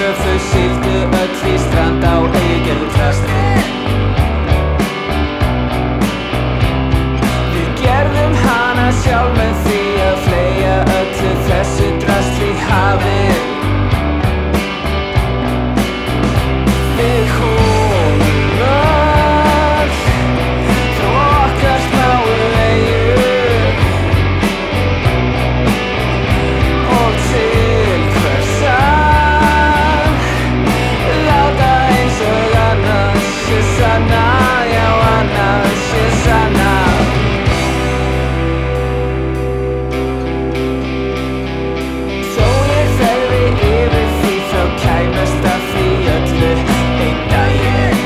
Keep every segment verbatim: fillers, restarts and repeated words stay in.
þau sigldu öll í strand á eyðigerðu drasli. Við gerðum hana sjálf með því að fleygja öllu þessu drasli í hafið. Við komum öll frá okkar smáu eyju og til hvers að láta eins og annað sé sannað, já annað sé sannað. Þó ég þegði yfir því þá kæmast að því öllu einn daginn.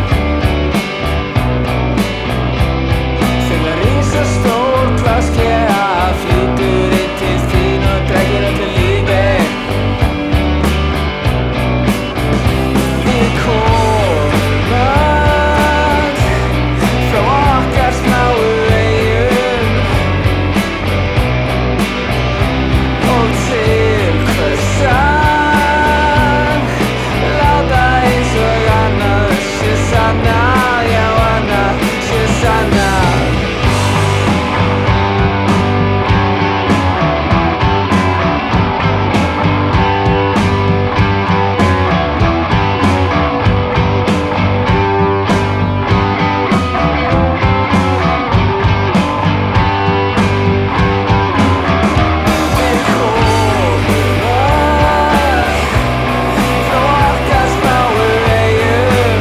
Þegar risastór glasskea flýtur inn til þín og dregur öllu lífi. Við komum öll frá okkar smáu eyjum og til hvers að láta eins og annað sé sannað, já annað sé sannað. Við komum öll frá okkar smáu eyjum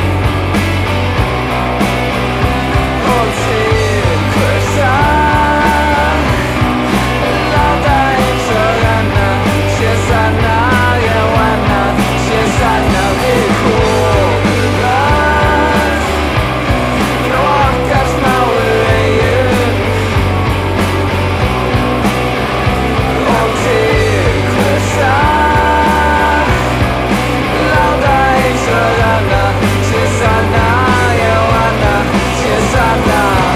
og til hvers að láta eins og annað sé sannað, já annað sé sannað. Við komum öll frá okkar smáu eyjum og til hvers að láta eins og annað sé sannað, já annað sé sannað.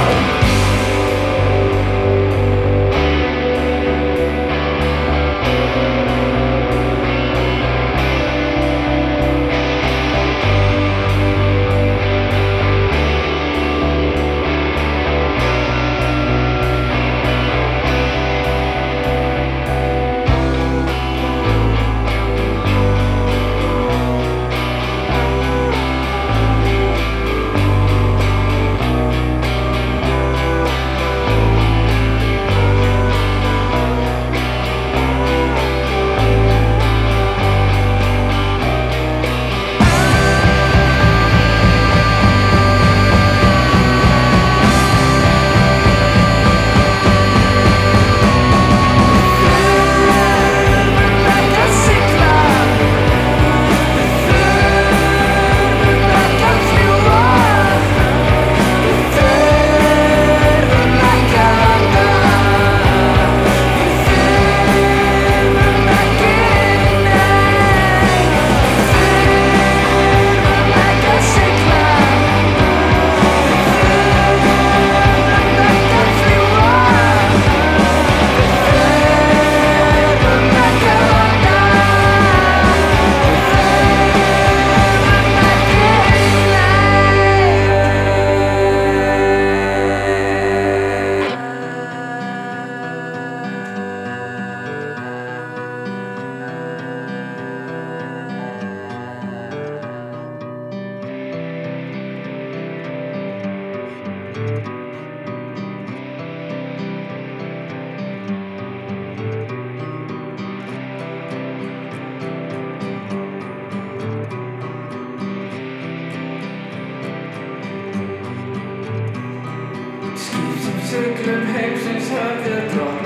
Skip sem siglum heimsins höfðu drottni.